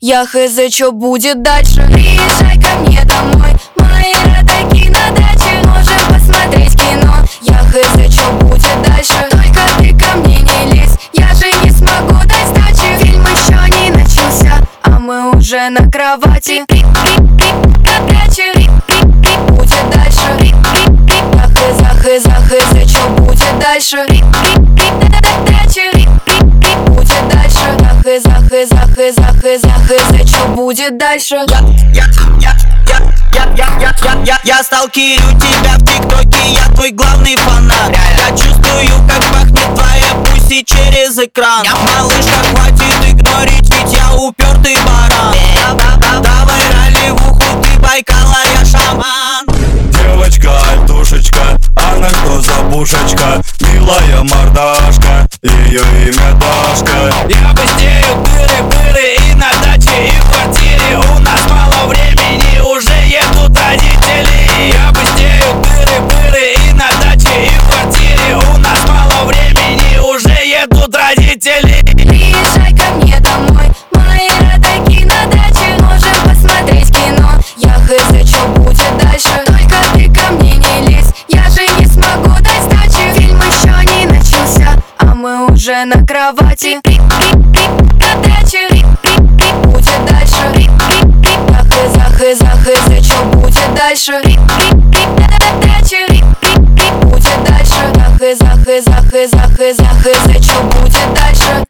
Я хз, чё будет дальше. Приезжай ко мне домой, мои родаки на даче. Можем посмотреть кино. Я хз, чё будет дальше. Только ты ко мне не лезь, я же не смогу дать сдачи. Фильм еще не начался, а мы уже на кровати. Будет дальше. Я хз, чё будет дальше. Будет дальше. Я хз, чё будет дальше. Я сталкерю тебя в ТикТоке, я твой главный фанат. Я чувствую, как пахнет твоя пуси через экран. Малышка, хватит игнорить, ведь я упертый баран. Давай ролевуху, ты Байкала, я шаман. Девочка, альтушечка, она что за бушечка? Милая мордашка, ее имя Дашка. Я быстрею дыры-пыры и на даче, и в квартире. У нас мало времени, уже едут родители. Я быстрею дыры-пыры и на даче, и в квартире. У нас мало времени, уже едут родители. Приезжай ко мне домой, мои родаки на даче. Можем посмотреть кино. Я хз, чё будет дальше. Только ты ко мне не лезь, я же не смогу дать сдачи. Фильм еще не начался, а мы уже на кровати. Будет дальше. Я хз, чё будет дальше. Будет дальше. Я хз, чё будет дальше.